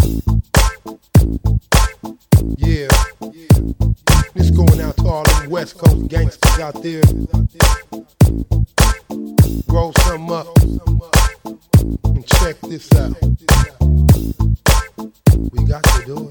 Yeah, this going out to all them West Coast gangsters out there. Roll some up and check this out. We got to do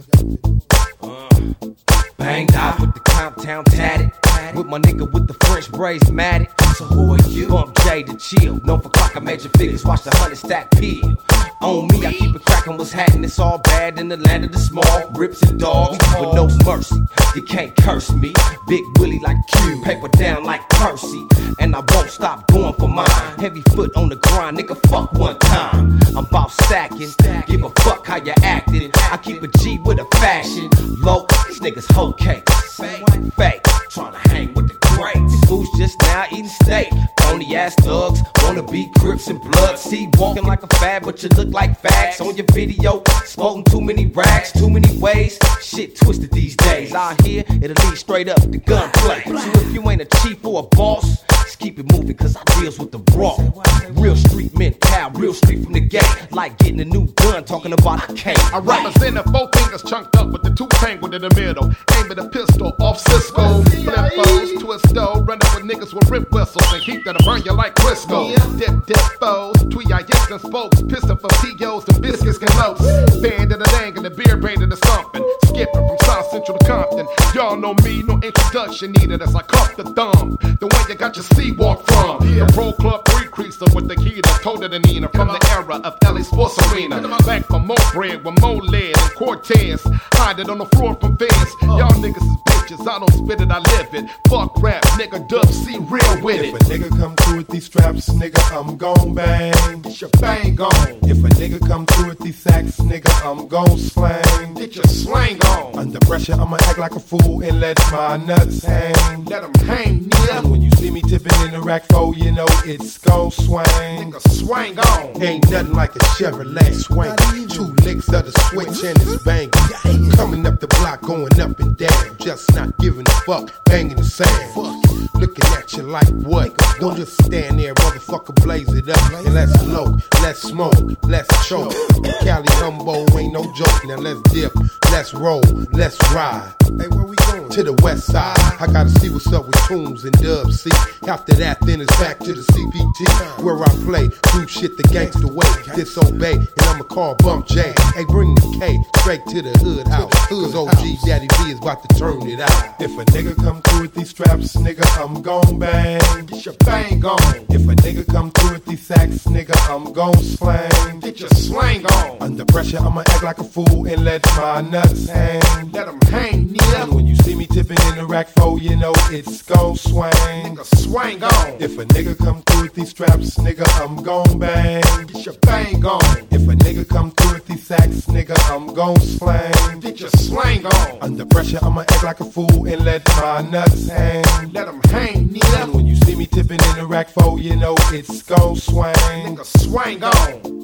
it. Banged out with the Comptown tatted, with my nigga with the French braids matted. So who are you? Bump J to chill, known for clocking major figures, watch the 100 stack peel. On me, I keep it crackin', what's happening? It's all bad in the land of the small. Rips and dogs with no mercy. You can't curse me. Big Willie like Q, paper down like Percy. And I won't stop going for mine. Heavy foot on the grind, nigga, fuck one time. I'm bout stacking, give a fuck how you acting. I keep a G with a fashion. Low, these niggas hoe cakes. Fake, tryna hang with the greats. These fools just now eating steak. Phony ass thugs, wanna be Crips and Blood. See, walking like a fad, but you look like fags. On your video, smoking too many racks, too many ways. Shit twisted these days. Out here, it'll lead straight up to gunplay. So if you ain't a chief or a boss, just keep it moving, cause I deals with the raw. Real street men, pal, real street from the gate. Like getting a new gun, talking about a cane. I represent the 4 fingers chunked up with the 2 tangled in the middle. Aim at a pistol off Cisco. Flip foes, twist though, run up with niggas with rip whistles and keep that'll burn you like Crisco. Dip foes, tweet and spokes, pistol for POs and biscuits and notes. Band of the dang and the beer brand of the something. Skipping from South Central to Compton. Y'all know me, no introduction needed as I cuff the thumb. The one you got your C-walk from. The Pro Club 3 creaser with the key that told it Nina from the era of LA Sports Arena. Back for more bread with more lead and Cortez. Hide it on the floor from feds. Y'all niggas is bitches, I don't spit it, I live it. Fuck rap, nigga, Dub C real with it. If a nigga come through with these straps, nigga, I'm gon' bang. Get your bang on. If a nigga come through with these sacks, nigga, I'm gon' slang. Get your slang on. Under pressure, I'ma act like a fool and let my nuts hang. Let 'em hang, yeah. And when you see me tipping in the rack 4, you know it's gon' swang. Nigga, swang on. Ain't nothing like a Chevrolet swing. 2 licks of the switch and it's banging. Coming up the block, going up and down. Just not giving a fuck, banging the sand. Looking at you like what? Don't just stand there, motherfucker, blaze it up. And let's blow, let's smoke, let's choke. Cali Humbo ain't no joke. Now let's dip, let's roll, let's ride. Hey, where we going? To the west side. I gotta see what's up with Toombs and Dub C. After that, then it's back to the CPT, where I play, do shit the gangster way. Disobey, and I'ma call Bump J. Hey, bring the K straight to the hood house. Cause OG Daddy B is about to turn it out. If a nigga come through with these straps, nigga, I'm gon' bang. Get your bang on. If a nigga come through with these sacks, nigga, I'm gon' slang. Get your slang on. Under pressure, I'ma act like a fool and let my nuts hang. Let 'em hang, yeah. And when you see me tipping in the rack 4, you know it's gon' swang. Nigga, swang on. If a nigga come through with these straps, nigga, I'm gon' bang. Get your bang on. If a nigga come through with these sacks, nigga, I'm gon' slang. Get your slang on. Under pressure, I'ma act like a fool and let my nuts hang. Let 'em hang, yeah. And when you see me tipping in the rack 4, you know it's gon' swang. Nigga, swang on.